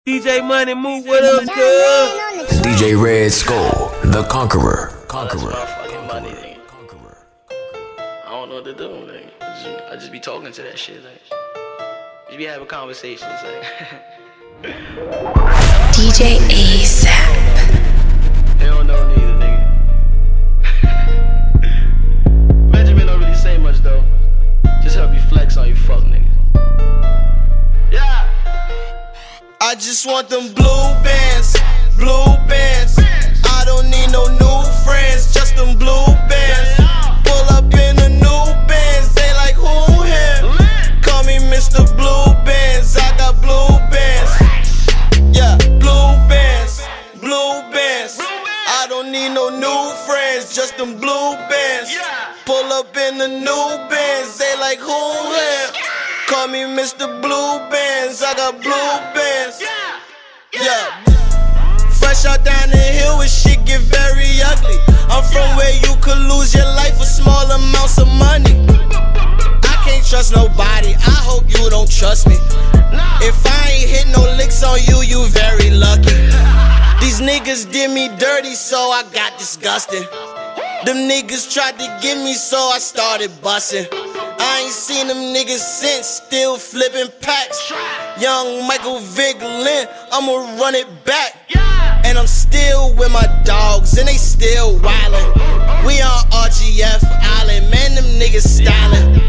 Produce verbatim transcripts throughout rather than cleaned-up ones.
D J Money Move, what up, cuz? D J Red Skull, the Conqueror. Conqueror. Money, Conqueror. I don't know what to do, like. I just, I just be talking to that shit, like. Just be having conversations, like. D J A$AP. They don't know neither, nigga. Benjamin don't really say much though. Just help you flex on you fuck niggas. Yeah. I just want them blue bands, blue bands. I don't need no new friends, just them blue bands. Pull up in the new bands, they like who him? Call me Mister Blue Bands, I got blue bands. Yeah, blue bands, blue bands. I don't need no new friends, just them blue bands. Pull up in the new bands, they like who him? Call me Mister Blue Bands, I got blue bands. Yeah. Fresh out down the hill where shit get very ugly. I'm from where you could lose your life for small amounts of money. I can't trust nobody, I hope you don't trust me. If I ain't hit no licks on you, you very lucky. These niggas did me dirty, so I got disgusted. Them niggas tried to get me, so I started bustin'. I ain't seen them niggas since, still flipping packs. Young Michael Vick Lynn, I'ma run it back. And I'm still with my dogs, and they still wildin'. We on R G F Island, man, them niggas stylin'.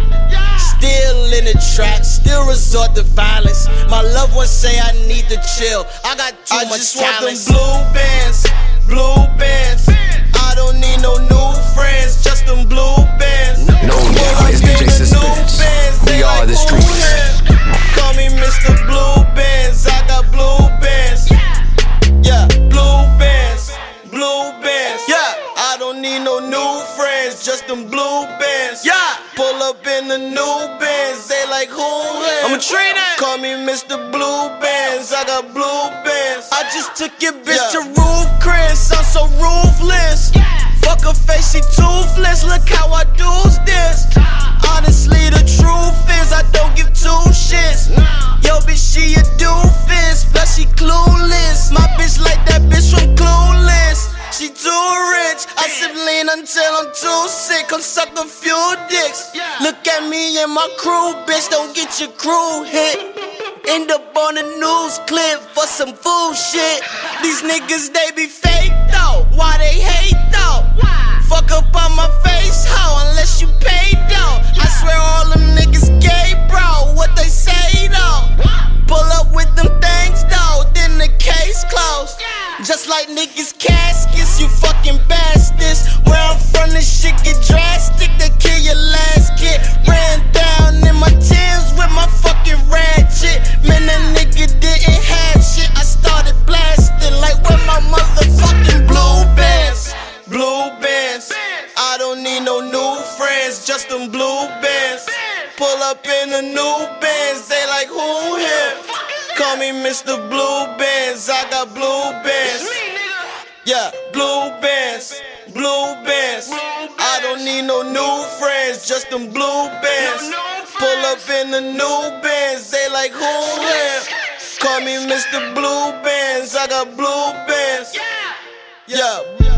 Still in the trap, still resort to violence. My loved ones say I need to chill, I got too I much just talent. Want them blue bands, blue bands. I don't need no new friends, just them blue bands. No now is D J Suspense. We are the streets. Call me Mister Blue Bands, I got blue bands. Yeah, blue bands, blue bands. Yeah, I don't need no new friends, just them blue bands. Yeah, pull up in the new bands, they like who him? I'm a trainer. Call me Mister Blue Bands, I got blue bands. I just took your bitch yeah. to Roof Chris, I'm so ruthless. Yeah. Fuck her face, she toothless, look how I do's this. Honestly, the truth is I don't give two shits. Yo, bitch, she a doofus, plus she clueless. My bitch like that bitch from Clueless. She too rich, I sip lean until I'm too sick. Come suck a few dicks. Look at me and my crew, bitch, don't get your crew hit. End up on the news clip for some fool shit. These niggas, they be fake though. Why they hate though? Fuck up on my face, ho, unless you pay though. I swear all them niggas gay, bro. What they say though? Pull up with them things though, then the case closed. Just like niggas caskets, you fucking bastards. Where I'm from, this shit get drastic. They kill your last kid. Ran down in my Timbs with my fucking ratchet. Man, that nigga didn't have shit. I started blasting like with my motherfucking blue bands. Blue bands. I don't need no new friends, just them blue bands. Pull up in the new bands, they like who him? Call me Mister Blue Bands, I got blue bands. Yeah, blue bands, blue bands. I don't need no new friends, just them blue bands. Pull up in the new bands, they like who him? Call me Mister Blue Bands, I got blue bands. Yeah.